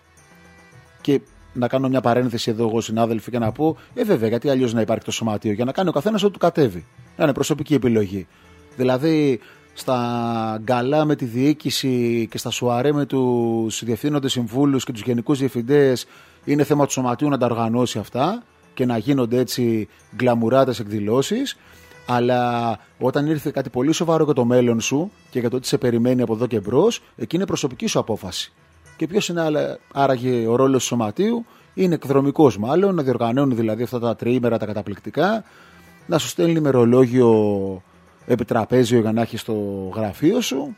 Και να κάνω μια παρένθεση εδώ εγώ συνάδελφοι και να πω, ε βέβαια γιατί αλλιώς να υπάρχει το σωματείο, για να κάνει ο καθένας ό,τι του κατέβει. Να είναι προσωπική επιλογή. Δηλαδή στα γκαλά με τη διοίκηση και στα σουαρέ με τους διευθύνοντες συμβούλους και τους γενικούς διευθυντές είναι θέμα του σωματείου να τα οργανώσει αυτά και να γίνονται έτσι γκλαμουράτες εκδηλώσεις. Αλλά όταν ήρθε κάτι πολύ σοβαρό για το μέλλον σου και για το τι σε περιμένει από εδώ και μπρος, εκεί είναι προσωπική σου απόφαση. Και ποιος είναι άραγε ο ρόλος του σωματείου? Είναι εκδρομικός μάλλον, να διοργανώνει δηλαδή αυτά τα τριήμερα τα καταπληκτικά, να σου στέλνει ημερολόγιο επιτραπέζιο για να έχει στο γραφείο σου,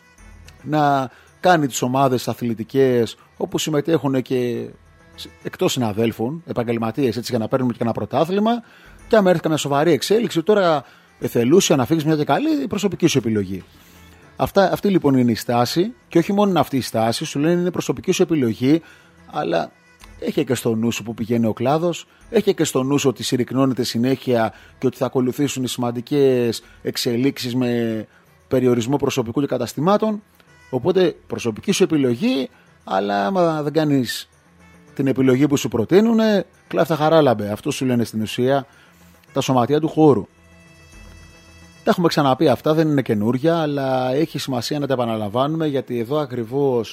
να κάνει τις ομάδες αθλητικές όπου συμμετέχουν και εκτός συναδέλφων, επαγγελματίες, έτσι για να παίρνουμε και ένα πρωτάθλημα. Και άμα έρθει καμιά σοβαρή εξέλιξη, τώρα εθελούσια να φύγεις μια και καλή, η προσωπική σου επιλογή. Αυτά, αυτή λοιπόν είναι η στάση, και όχι μόνο είναι αυτή η στάση, σου λένε είναι προσωπική σου επιλογή, αλλά έχει και στο νου σου που πηγαίνει ο κλάδος, έχει και στο νου σου ότι συρρυκνώνεται συνέχεια και ότι θα ακολουθήσουν οι σημαντικές εξελίξεις με περιορισμό προσωπικού και καταστημάτων. Οπότε προσωπική σου επιλογή, αλλά άμα δεν κάνεις την επιλογή που σου προτείνουνε, κλάφτα χαράλαμπε. Αυτό σου λένε στην ουσία τα σωματεία του χώρου. Τα έχουμε ξαναπεί αυτά, δεν είναι καινούρια, αλλά έχει σημασία να τα επαναλαμβάνουμε, γιατί εδώ ακριβώς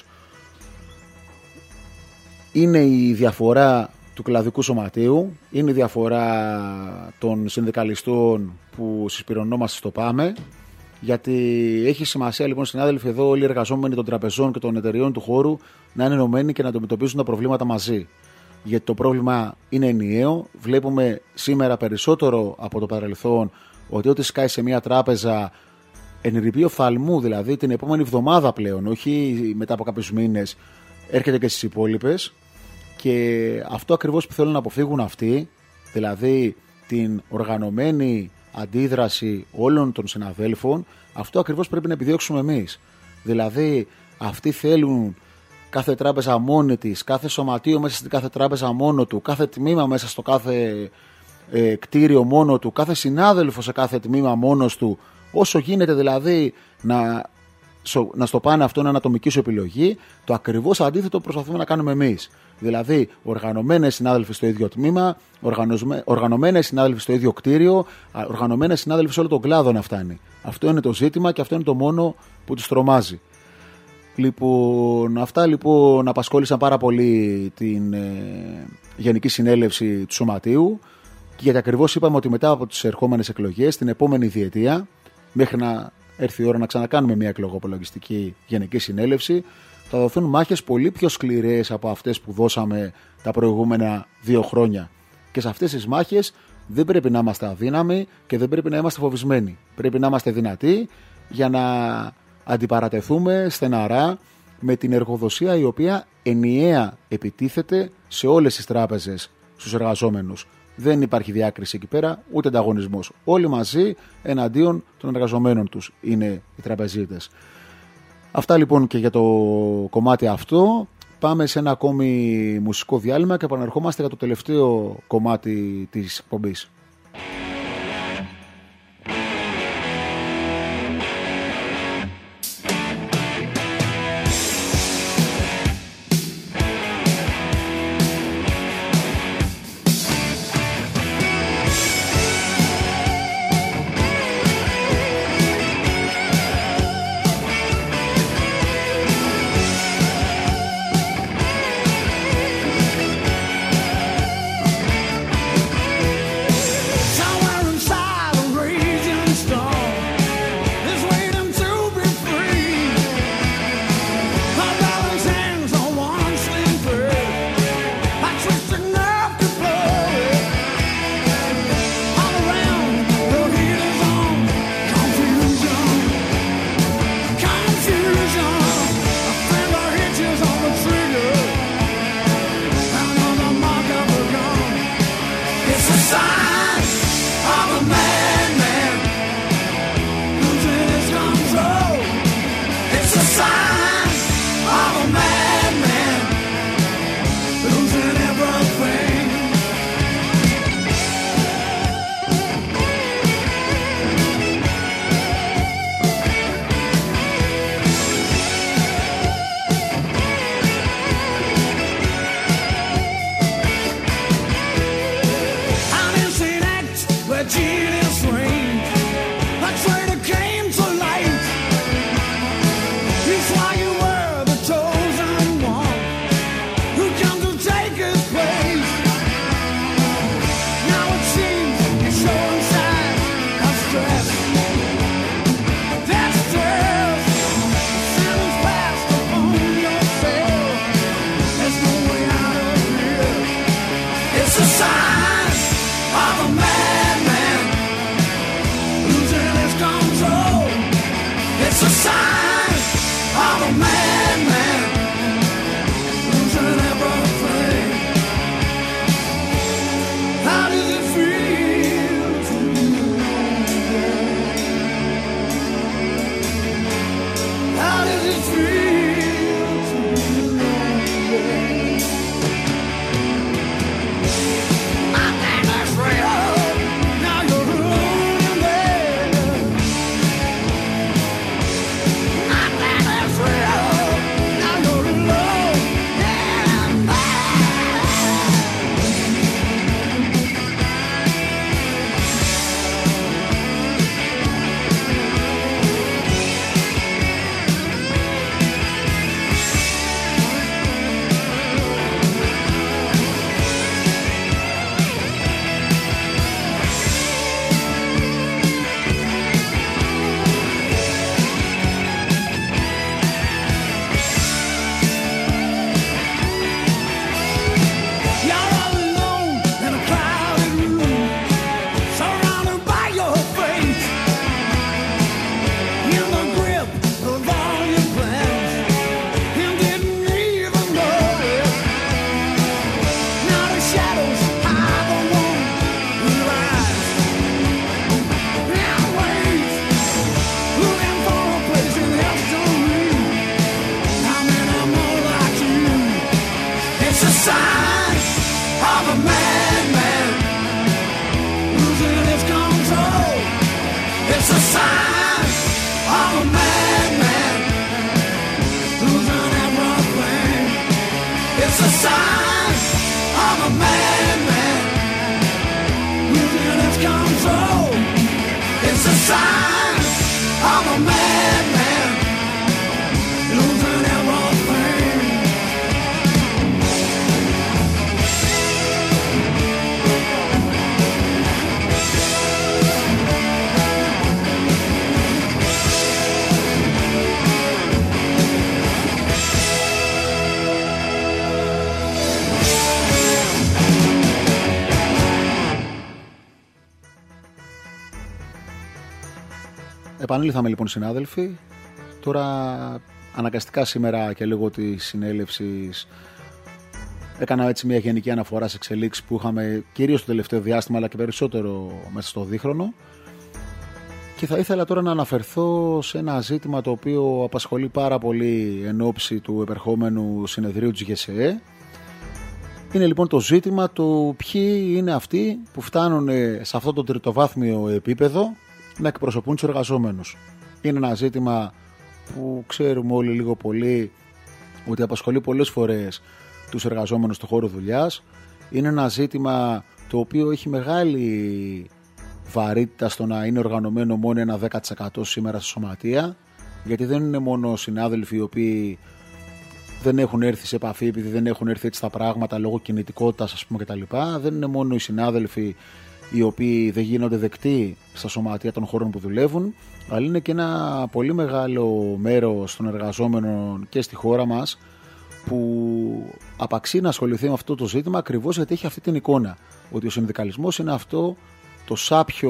είναι η διαφορά του κλαδικού σωματείου, είναι η διαφορά των συνδικαλιστών που συσπυρωνόμαστε στο ΠΑΜΕ, γιατί έχει σημασία λοιπόν συνάδελφοι εδώ όλοι οι εργαζόμενοι των τραπεζών και των εταιριών του χώρου να είναι ενωμένοι και να αντιμετωπίζουν τα προβλήματα μαζί. Γιατί το πρόβλημα είναι ενιαίο, βλέπουμε σήμερα περισσότερο από το παρελθόν ότι ό,τι σκάει σε μια τράπεζα εν ρηπεί οφθαλμού, δηλαδή την επόμενη εβδομάδα πλέον, όχι μετά από κάποιους μήνες, έρχεται και στις υπόλοιπες. Και αυτό ακριβώς που θέλουν να αποφύγουν αυτοί, δηλαδή την οργανωμένη αντίδραση όλων των συναδέλφων, αυτό ακριβώς πρέπει να επιδιώξουμε εμείς. Δηλαδή αυτοί θέλουν κάθε τράπεζα μόνη της, κάθε σωματείο μέσα στην κάθε τράπεζα μόνο του, κάθε τμήμα μέσα στο κάθε ε, κτίριο μόνο του, κάθε συνάδελφο σε κάθε τμήμα μόνος του, όσο γίνεται δηλαδή να, να στο πάνε αυτό είναι ανατομική σου επιλογή. Το ακριβώς αντίθετο προσπαθούμε να κάνουμε εμείς. Δηλαδή, οργανωμένες συνάδελφοι στο ίδιο τμήμα, οργανωμένες συνάδελφοι στο ίδιο κτίριο, οργανωμένες συνάδελφοι σε όλο τον κλάδο να φτάνει. Αυτό είναι το ζήτημα και αυτό είναι το μόνο που τους τρομάζει. Λοιπόν, αυτά λοιπόν απασχόλησαν πάρα πολύ την ε, Γενική Συνέλευση του Σωματείου, και γιατί ακριβώς είπαμε ότι μετά από τις ερχόμενες εκλογές, την επόμενη διετία, μέχρι να έρθει η ώρα να ξανακάνουμε μια εκλογοπολογιστική γενική συνέλευση, θα δοθούν μάχες πολύ πιο σκληρές από αυτές που δώσαμε τα προηγούμενα δύο χρόνια. Και σε αυτές τις μάχες δεν πρέπει να είμαστε αδύναμοι και δεν πρέπει να είμαστε φοβισμένοι. Πρέπει να είμαστε δυνατοί για να αντιπαρατεθούμε στεναρά με την εργοδοσία η οποία ενιαία επιτίθεται σε όλες τις τράπεζες στους εργαζόμενους. Δεν υπάρχει διάκριση εκεί πέρα, ούτε ανταγωνισμός. Όλοι μαζί εναντίον των εργαζομένων τους είναι οι τραπεζίτες. Αυτά λοιπόν και για το κομμάτι αυτό. Πάμε σε ένα ακόμη μουσικό διάλειμμα και επαναρχόμαστε για το τελευταίο κομμάτι της εκπομπής. επανήλθαμε λοιπόν συνάδελφοι. Τώρα αναγκαστικά σήμερα και λόγω της συνέλευσης έκανα έτσι μια γενική αναφορά σε εξελίξεις που είχαμε κυρίως το τελευταίο διάστημα, αλλά και περισσότερο μέσα στο δίχρονο. Και θα ήθελα τώρα να αναφερθώ σε ένα ζήτημα το οποίο απασχολεί πάρα πολύ εν ώψη του επερχόμενου συνεδρίου της ΓΕΣΕΕ. Είναι λοιπόν το ζήτημα το ποιοι είναι αυτοί που φτάνουν σε αυτό το τριτοβάθμιο επίπεδο να εκπροσωπούν τους εργαζόμενους. Είναι ένα ζήτημα που ξέρουμε όλοι λίγο πολύ ότι απασχολεί πολλές φορές τους εργαζόμενους του χώρου δουλειάς. Είναι ένα ζήτημα το οποίο έχει μεγάλη βαρύτητα στο να είναι οργανωμένο μόνο ένα δέκα τοις εκατό σήμερα στη σωματεία, γιατί δεν είναι μόνο συνάδελφοι οι οποίοι δεν έχουν έρθει σε επαφή επειδή δεν έχουν έρθει έτσι τα πράγματα λόγω κινητικότητας, ας πούμε, κτλ. Δεν είναι μόνο οι συνάδελφοι οι οποίοι δεν γίνονται δεκτοί στα σωματεία των χώρων που δουλεύουν, αλλά είναι και ένα πολύ μεγάλο μέρος των εργαζόμενων και στη χώρα μας που απαξεί να ασχοληθεί με αυτό το ζήτημα, ακριβώς γιατί έχει αυτή την εικόνα ότι ο συνδικαλισμός είναι αυτό το σάπιο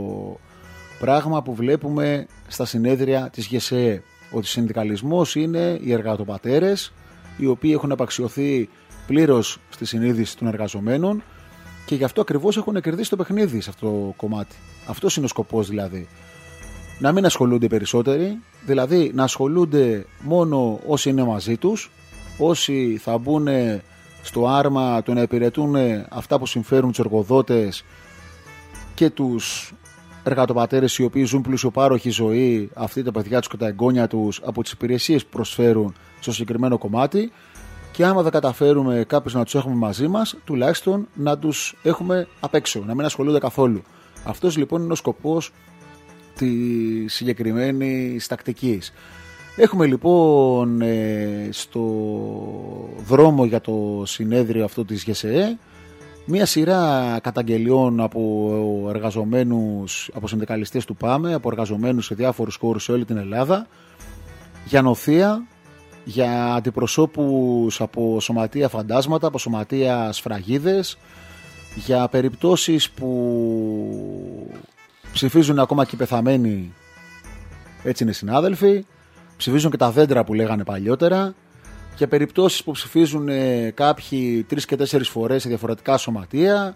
πράγμα που βλέπουμε στα συνέδρια της ΓΕΣΕΕ, ότι ο συνδικαλισμός είναι οι εργατοπατέρες οι οποίοι έχουν απαξιωθεί πλήρως στη συνείδηση των εργαζομένων και γι' αυτό ακριβώς έχουν κερδίσει το παιχνίδι σε αυτό το κομμάτι. Αυτός είναι ο σκοπός, δηλαδή να μην ασχολούνται περισσότεροι, δηλαδή να ασχολούνται μόνο όσοι είναι μαζί τους, όσοι θα μπουν στο άρμα του να υπηρετούν αυτά που συμφέρουν τους εργοδότες και τους εργατοπατέρες οι οποίοι ζουν πλουσιοπάροχη ζωή, αυτοί τα παιδιά τους και τα εγγόνια τους, από τις υπηρεσίες που προσφέρουν στο συγκεκριμένο κομμάτι, και άμα δεν καταφέρουμε κάποιους να τους έχουμε μαζί μας, τουλάχιστον να τους έχουμε απ' έξω, να μην ασχολούνται καθόλου. Αυτός λοιπόν είναι ο σκοπός της συγκεκριμένης τακτικής. Έχουμε λοιπόν ε, στο δρόμο για το συνέδριο αυτό της ΓΕΣΕΕ μία σειρά καταγγελιών από εργαζομένους, από συνδικαλιστές του ΠΑΜΕ, από εργαζομένους σε διάφορους χώρους σε όλη την Ελλάδα, για νοθεία, για αντιπροσώπους από σωματεία φαντάσματα, από σωματεία σφραγίδες, για περιπτώσεις που ψηφίζουν ακόμα και οι πεθαμένοι, έτσι είναι συνάδελφοι, ψηφίζουν και τα δέντρα που λέγανε παλιότερα, για περιπτώσεις που ψηφίζουν κάποιοι τρεις και τέσσερις φορές σε διαφορετικά σωματεία,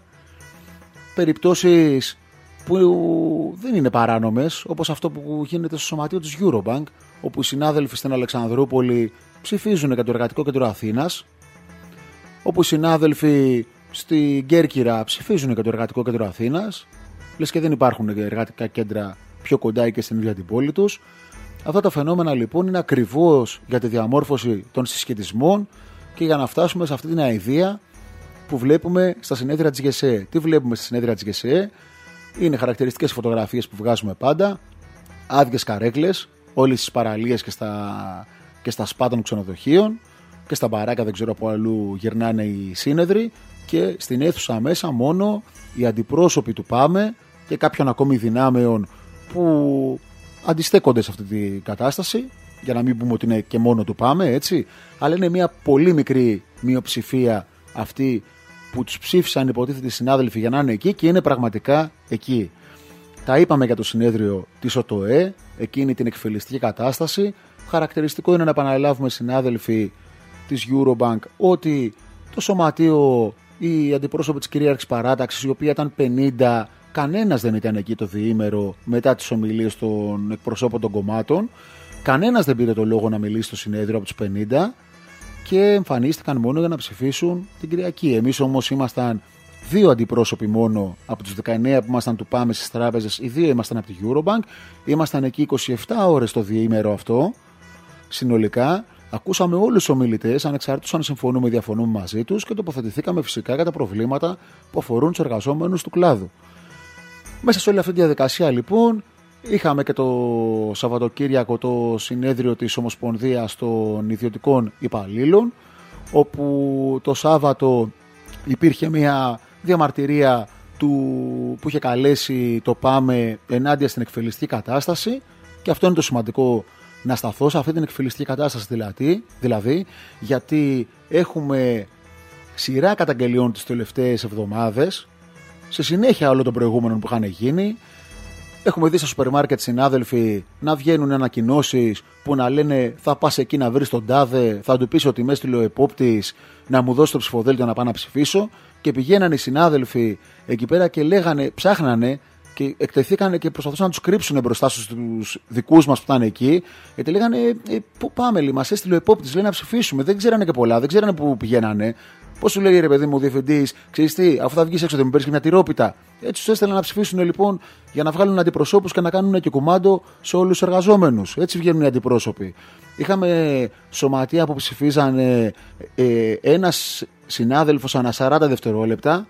περιπτώσεις που δεν είναι παράνομες, όπως αυτό που γίνεται στο σωματείο της Eurobank, όπου οι συνάδελφοι στην Αλεξανδρούπολη ψηφίζουν για το Εργατικό Κέντρο Αθήνας, όπου οι συνάδελφοι στην Κέρκυρα ψηφίζουν για το Εργατικό Κέντρο Αθήνας, λες και δεν υπάρχουν εργατικά κέντρα πιο κοντά ή και στην ίδια την πόλη τους. Αυτά τα φαινόμενα λοιπόν είναι ακριβώς για τη διαμόρφωση των συσχετισμών και για να φτάσουμε σε αυτή την αηδία που βλέπουμε στα συνέδρια της ΓΕΣΕΕ. Τι βλέπουμε στα συνέδρια της ΓΕΣΕΕ? Είναι χαρακτηριστικές φωτογραφίες που βγάζουμε πάντα, άδειες καρέκλες, όλες τις παραλίες και στα, και στα σπά των ξενοδοχείων και στα μπαράκια, δεν ξέρω από αλλού γυρνάνε οι σύνεδροι, και στην αίθουσα μέσα μόνο οι αντιπρόσωποι του ΠΑΜΕ και κάποιων ακόμη δυνάμεων που αντιστέκονται σε αυτή την κατάσταση, για να μην πούμε ότι είναι και μόνο του ΠΑΜΕ, έτσι, αλλά είναι μια πολύ μικρή μειοψηφία αυτή που τους ψήφισαν υποτίθεται οι συνάδελφοι για να είναι εκεί και είναι πραγματικά εκεί. Τα είπαμε για το συνέδριο της ΟΤΟΕ, εκείνη την εκφυλιστική κατάσταση. Χαρακτηριστικό είναι να επαναλάβουμε, συνάδελφοι της Eurobank, ότι το σωματείο, οι αντιπρόσωποι της κυρίαρχης παράταξης, η οποία ήταν πενήντα, κανένας δεν ήταν εκεί το διήμερο μετά τις ομιλίες των εκπροσώπων των κομμάτων. Κανένας δεν πήρε το λόγο να μιλήσει στο συνέδριο από τους πενήντα και εμφανίστηκαν μόνο για να ψηφίσουν την Κυριακή. Εμείς όμως ήμασταν δύο αντιπρόσωποι μόνο από τους δεκαεννέα που ήμασταν του ΠΑΜΕ στις τράπεζες, οι δύο ήμασταν από τη Eurobank. Ήμασταν εκεί είκοσι επτά ώρες το διήμερο αυτό συνολικά. Ακούσαμε όλους τους ομιλητές, ανεξαρτήτως αν συμφωνούμε ή διαφωνούμε μαζί τους, και τοποθετηθήκαμε φυσικά για τα προβλήματα που αφορούν τους εργαζόμενους του κλάδου. Μέσα σε όλη αυτή τη διαδικασία λοιπόν είχαμε και το Σαββατοκύριακο το συνέδριο της Ομοσπονδίας των Ιδιωτικών Υπαλλήλων, όπου το Σάββατο υπήρχε μια διαμαρτυρία του, που είχε καλέσει το ΠΑΜΕ ενάντια στην εκφυλιστική κατάσταση, και αυτό είναι το σημαντικό, να σταθώ σε αυτή την εκφυλιστική κατάσταση δηλαδή, δηλαδή γιατί έχουμε σειρά καταγγελιών τις τελευταίες εβδομάδες, σε συνέχεια όλων των προηγούμενων που είχαν γίνει. Έχουμε δει στα σούπερ μάρκετ συνάδελφοι να βγαίνουν ανακοινώσεις που να λένε θα πας εκεί να βρεις τον τάδε, θα του πεις ότι με έστειλε ο επόπτης να μου δώσει το ψηφοδέλτιο να πάω να ψηφίσω. Και πηγαίνανε οι συνάδελφοι εκεί πέρα και λέγανε, ψάχνανε και εκτεθήκανε και προσπαθούσαν να τους κρύψουν μπροστά στους δικούς μας που ήταν εκεί. Γιατί λέγανε, ε, πού πάμε, λέει, μας έστειλε ο επόπτης, λέει να ψηφίσουμε. Δεν ξέρανε και πολλά, δεν ξέρανε πού πηγαίνανε. Πώς σου λέει, ρε παιδί μου, ο διευθυντής, ξέρεις τι, αφού θα βγεις έξω, δεν μου παίρνεις και μια τυρόπιτα. Έτσι τους έστελναν να ψηφίσουν λοιπόν για να βγάλουν αντιπροσώπους και να κάνουν και κουμάντο σε όλους τους εργαζόμενους. Έτσι βγαίνουν οι αντιπρόσωποι. Είχαμε σωματεία που ψηφίζαν ε, ε, ένας συνάδελφος ανά σαράντα δευτερόλεπτα.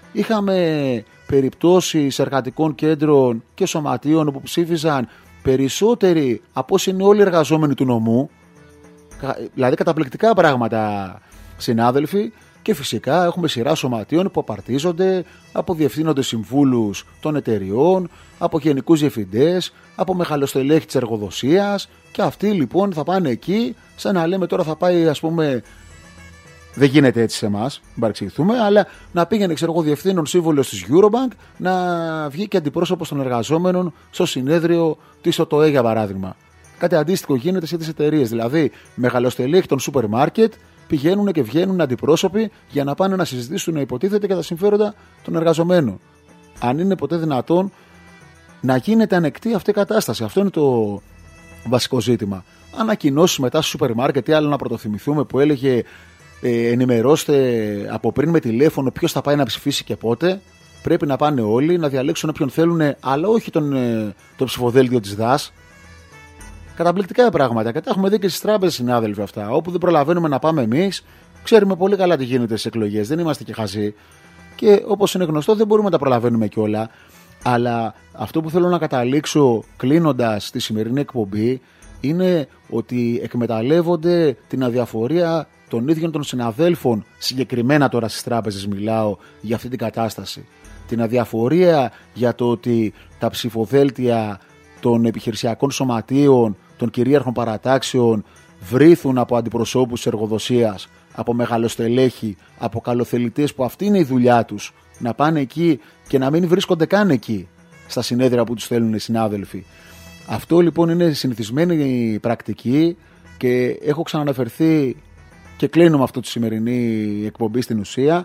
Είχαμε περιπτώσεις εργατικών κέντρων και σωματείων που ψήφιζαν περισσότεροι από όσοι είναι όλοι οι εργαζόμενοι του νομού. Δηλαδή καταπληκτικά πράγματα, συνάδελφοι. Και φυσικά έχουμε σειρά σωματείων που απαρτίζονται από διευθύνοντες συμβούλους των εταιριών, από γενικούς διευθυντές, από μεγαλοστελέχη της εργοδοσίας. Και αυτοί λοιπόν θα πάνε εκεί, σαν να λέμε τώρα θα πάει, ας πούμε. Δεν γίνεται έτσι σε εμάς, μην παρεξηγηθούμε, αλλά να πήγαινε, ξέρω εγώ, διευθύνων σύμβουλος της Eurobank να βγει και αντιπρόσωπος των εργαζόμενων στο συνέδριο της ΟΤΟΕ, για παράδειγμα. Κάτι αντίστοιχο γίνεται σε τις εταιρείες. Δηλαδή, μεγαλοστελέχη των σούπερ μάρκετ πηγαίνουν και βγαίνουν αντιπρόσωποι για να πάνε να συζητήσουν, υποτίθεται, για τα συμφέροντα των εργαζομένων. Αν είναι ποτέ δυνατόν να γίνεται ανεκτή αυτή η κατάσταση. Αυτό είναι το βασικό ζήτημα. Ανακοινώσεις μετά στο σούπερ μάρκετ, τι άλλο να πρωτοθυμηθούμε, που έλεγε ε, ενημερώστε από πριν με τηλέφωνο ποιος θα πάει να ψηφίσει και πότε. Πρέπει να πάνε όλοι να διαλέξουν όποιον θέλουν, αλλά όχι τον, ε, το ψηφοδέλτιο της ΔΑΣ. Καταπληκτικά πράγματα. Και τα έχουμε δει και στις τράπεζες, συνάδελφοι, αυτά. Όπου δεν προλαβαίνουμε να πάμε εμείς, ξέρουμε πολύ καλά τι γίνεται στις εκλογές. Δεν είμαστε και χαζοί. Και όπως είναι γνωστό, δεν μπορούμε να τα προλαβαίνουμε κιόλα. Αλλά αυτό που θέλω να καταλήξω κλείνοντας τη σημερινή εκπομπή είναι ότι εκμεταλλεύονται την αδιαφορία των ίδιων των συναδέλφων, συγκεκριμένα τώρα στις τράπεζες μιλάω, για αυτή την κατάσταση. Την αδιαφορία για το ότι τα ψηφοδέλτια των επιχειρησιακών σωματείων, των κυρίαρχων παρατάξεων βρίθουν από αντιπροσώπους της εργοδοσίας, από μεγαλοστελέχη, από καλοθελητές που αυτή είναι η δουλειά τους, να πάνε εκεί και να μην βρίσκονται καν εκεί στα συνέδρια που τους στέλνουν οι συνάδελφοι. Αυτό λοιπόν είναι συνηθισμένη πρακτική και έχω ξαναναφερθεί και κλείνω με αυτό τη σημερινή εκπομπή στην ουσία,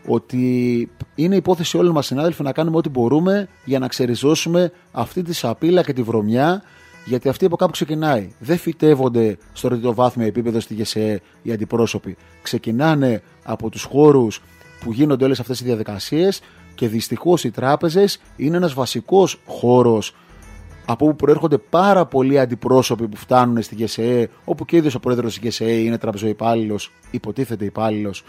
ότι είναι υπόθεση όλων μας, συνάδελφοι, να κάνουμε ό,τι μπορούμε για να ξεριζώσουμε αυτή τη σαπίλα και τη βρωμιά, γιατί αυτή από κάπου ξεκινάει. Δεν φυτεύονται στο τριτοβάθμιο επίπεδο στη ΓΕΣΕΕ οι αντιπρόσωποι. Ξεκινάνε από τους χώρους που γίνονται όλες αυτές οι διαδικασίες και δυστυχώς οι τράπεζες είναι ένας βασικός χώρος από όπου προέρχονται πάρα πολλοί αντιπρόσωποι που φτάνουν στη ΓΕΣΕΕ, όπου και ίδιος ο πρόεδρος της ΓΕΣΕΕ είναι τραπεζοϊπάλληλος, υποτίθεται υπάλληλος.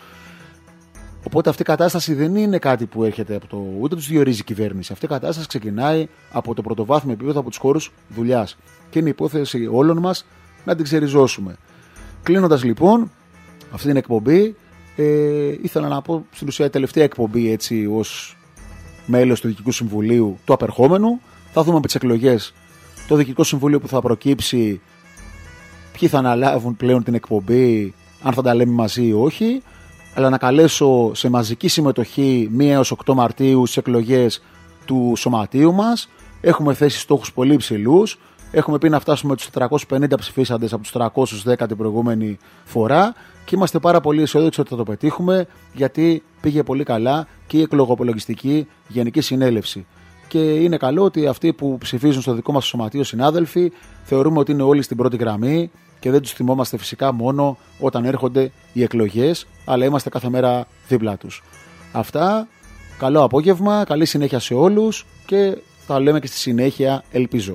Οπότε αυτή η κατάσταση δεν είναι κάτι που έρχεται από το. Ούτε τους διορίζει η κυβέρνηση. Αυτή η κατάσταση ξεκινάει από το πρωτοβάθμιο επίπεδο, από τους χώρους δουλειάς. Και είναι υπόθεση όλων μας να την ξεριζώσουμε. Κλείνοντας λοιπόν αυτή την εκπομπή, ε, ήθελα να πω στην ουσία η τελευταία εκπομπή έτσι ως μέλος του Διοικητικού Συμβουλίου του απερχόμενου. Θα δούμε από τις εκλογές το Διοικητικό Συμβούλιο που θα προκύψει, ποιοι θα αναλάβουν πλέον την εκπομπή, αν θα τα λέμε μαζί ή όχι. Αλλά να καλέσω σε μαζική συμμετοχή μία έως οκτώ Μαρτίου στις εκλογές του σωματείου μας. Έχουμε θέσει στόχους πολύ υψηλούς. Έχουμε πει να φτάσουμε τους τετρακόσιους πενήντα ψηφίσαντες από τους τριακόσιους δέκα την προηγούμενη φορά και είμαστε πάρα πολύ αισιόδοξοι ότι θα το πετύχουμε, γιατί πήγε πολύ καλά και η εκλογοπολογιστική Γενική Συνέλευση. Και είναι καλό ότι αυτοί που ψηφίζουν στο δικό μας σωματείο, συνάδελφοι, θεωρούμε ότι είναι όλοι στην πρώτη γραμμή και δεν τους θυμόμαστε φυσικά μόνο όταν έρχονται οι εκλογές, αλλά είμαστε κάθε μέρα δίπλα τους. Αυτά, καλό απόγευμα, καλή συνέχεια σε όλους και θα λέμε και στη συνέχεια, ελπίζω.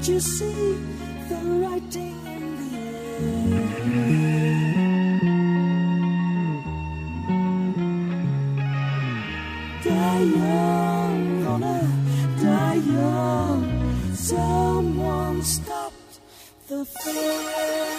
Can't you see the writing in the air? Die young, gonna die young. Someone stopped the flare.